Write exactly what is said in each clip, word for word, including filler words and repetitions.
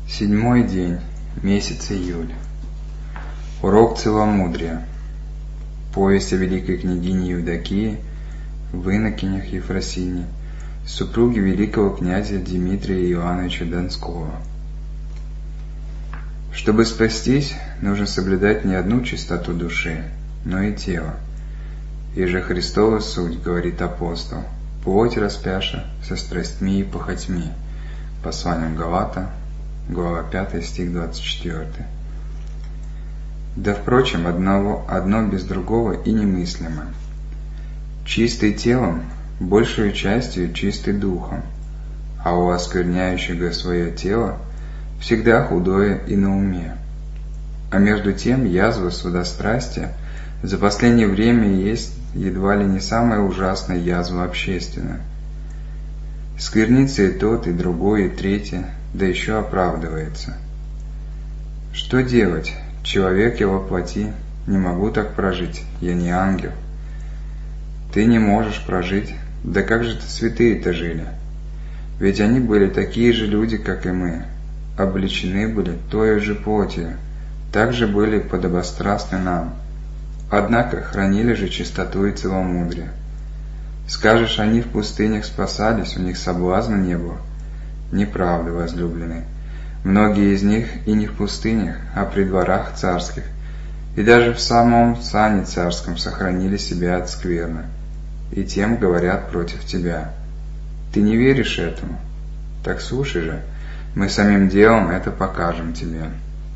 Седьмой день, месяц июль. Урок целомудрия. Повесть о великой княгине Евдокии в инокинях Ефросинье, супруге великого князя Дмитрия Ивановича Донского. Чтобы спастись, нужно соблюдать не одну чистоту души, но и тела. И же Христова суть, говорит апостол, плоть распяша со страстьми и похотьми. Послание Галатам, глава пятая, стих двадцать четвёртый. Да, впрочем, одного, одно без другого и немыслимо. Чистый телом, большую частью чистый духом, а у оскверняющего свое тело всегда худое и на уме. А между тем язва сладострастия за последнее время есть едва ли не самая ужасная язва общественная. Сквернится и тот, и другой, и третий, да еще оправдывается. Что делать? Человек я во плоти, не могу так прожить, я не ангел. Ты не можешь прожить, да как же-то святые-то жили? Ведь они были такие же люди, как и мы, облечены были той же плотью, также были подобострастны нам, однако хранили же чистоту и целомудрие. Скажешь, они в пустынях спасались, у них соблазна не было? Неправда, возлюбленный. Многие из них и не в пустынях, а при дворах царских, и даже в самом сане царском сохранили себя от скверны, и тем говорят против тебя. Ты не веришь этому? Так слушай же, мы самим делом это покажем тебе.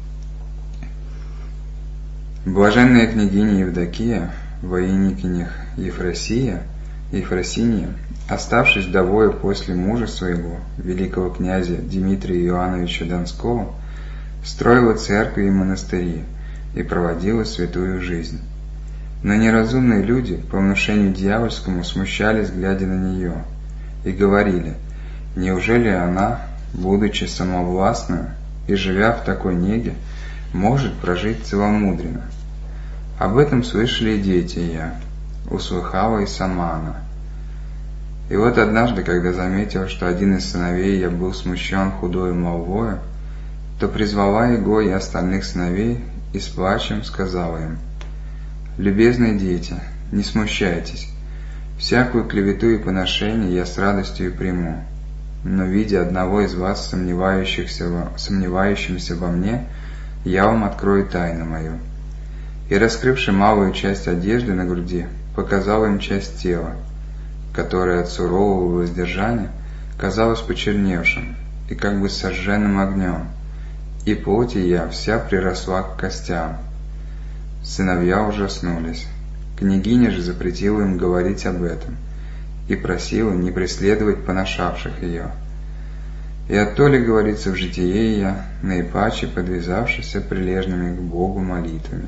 Блаженная княгиня Евдокия во инокинях Ефросия, Ефросинья, оставшись вдовою после мужа своего, великого князя Дмитрия Ивановича Донского, строила церкви и монастыри и проводила святую жизнь. Но неразумные люди по внушению дьявольскому смущались, глядя на нее, и говорили: неужели она, будучи самовластной и живя в такой неге, может прожить целомудренно? Об этом слышали и дети ее, услыхала и сама она. И вот однажды, когда заметила, что один из сыновей ее был смущен худою молвою, то призвала его и остальных сыновей и с плачем сказала им: «Любезные дети, не смущайтесь, всякую клевету и поношение я с радостью приму, но, видя одного из вас, сомневающихся, сомневающимся во мне, я вам открою тайну мою». И, раскрывши малую часть одежды на груди, показал им часть тела, которое от сурового воздержания казалось почерневшим и как бы сожженным огнем, и плоть ее вся приросла к костям. Сыновья ужаснулись. Княгиня же запретила им говорить об этом и просила не преследовать поношавших ее. И оттоле говорится в житие ее, наипаче подвязавшися прилежными к Богу молитвами.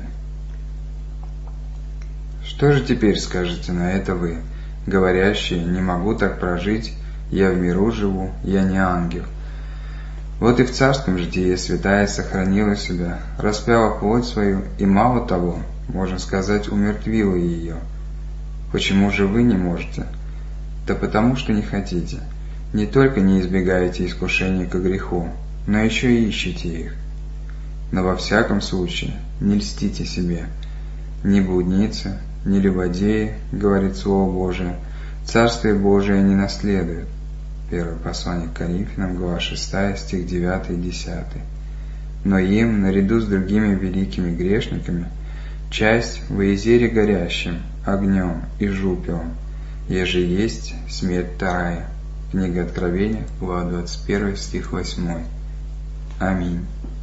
Что же теперь скажете на это вы, говорящие: не могу так прожить, я в миру живу, я не ангел? Вот и в царском житии святая сохранила себя, распяла плоть свою и, мало того, можно сказать, умертвила ее. Почему же вы не можете? Да потому что не хотите. Не только не избегаете искушений ко греху, но еще и ищете их. Но во всяком случае не льстите себе. Ни блудницы, ни любодеи, говорит Слово Божие, Царствие Божие не наследуют. Первое послание к Коринфянам, глава шестая, стих девятый и десятый. Но им, наряду с другими великими грешниками, часть во езере горящим, огнем и жупелом, еже есть смерть вторая. Книга Откровения, глава двадцать первая, стих восьмой. Аминь.